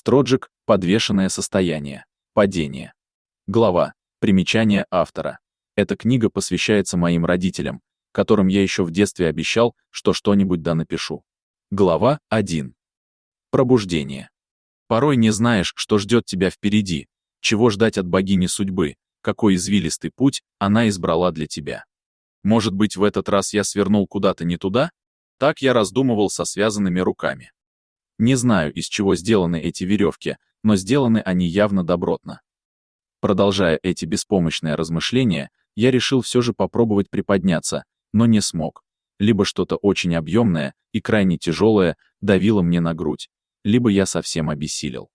Троджик, подвешенное состояние. Падение. Глава. Примечание автора. Эта книга посвящается моим родителям, которым я еще в детстве обещал, что что-нибудь да напишу. Глава 1. Пробуждение. Порой не знаешь, что ждет тебя впереди, чего ждать от богини судьбы, какой извилистый путь она избрала для тебя. Может быть, в этот раз я свернул куда-то не туда? Так я раздумывал со связанными руками. Не знаю, из чего сделаны эти веревки, но сделаны они явно добротно. Продолжая эти беспомощные размышления, я решил все же попробовать приподняться, но не смог. Либо что-то очень объемное и крайне тяжелое давило мне на грудь, либо я совсем обессилел.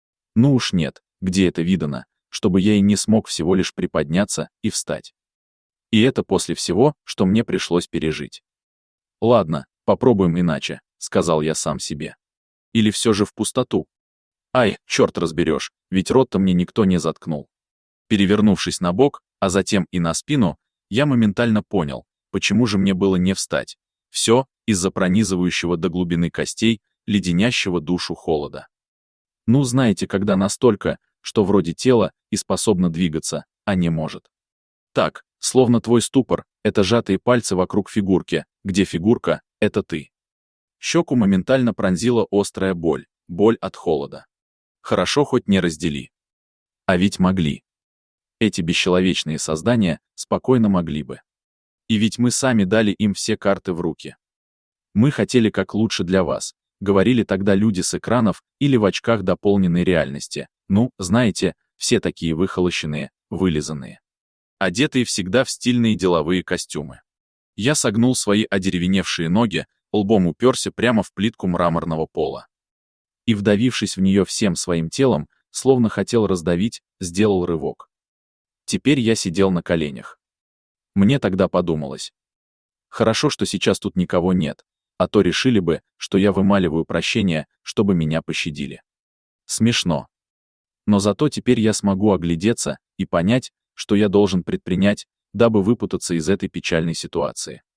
Ну уж нет, где это видано, чтобы я и не смог всего лишь приподняться и встать. И это после всего, что мне пришлось пережить. «Ладно, попробуем иначе», — сказал я сам себе. «Или все же в пустоту? Ай, черт разберешь, ведь рот-то мне никто не заткнул». Перевернувшись на бок, а затем и на спину, я моментально понял, почему же мне было не встать. Все из-за пронизывающего до глубины костей, леденящего душу холода. Ну, знаете, когда настолько, что вроде тело и способно двигаться, а не может. Так, словно твой ступор — это сжатые пальцы вокруг фигурки, где фигурка — это ты. Щеку моментально пронзила острая боль от холода. Хорошо хоть не раздели. А ведь могли. Эти бесчеловечные создания спокойно могли бы. И ведь мы сами дали им все карты в руки. Мы хотели как лучше для вас, говорили тогда люди с экранов или в очках дополненной реальности. Ну, знаете, все такие выхолощенные, вылизанные. Одетые всегда в стильные деловые костюмы. Я согнул свои одеревеневшие ноги, лбом уперся прямо в плитку мраморного пола. И, вдавившись в нее всем своим телом, словно хотел раздавить, сделал рывок. Теперь я сидел на коленях. Мне тогда подумалось. Хорошо, что сейчас тут никого нет, а то решили бы, что я вымаливаю прощение, чтобы меня пощадили. Смешно. Но зато теперь я смогу оглядеться и понять, что я должен предпринять, дабы выпутаться из этой печальной ситуации.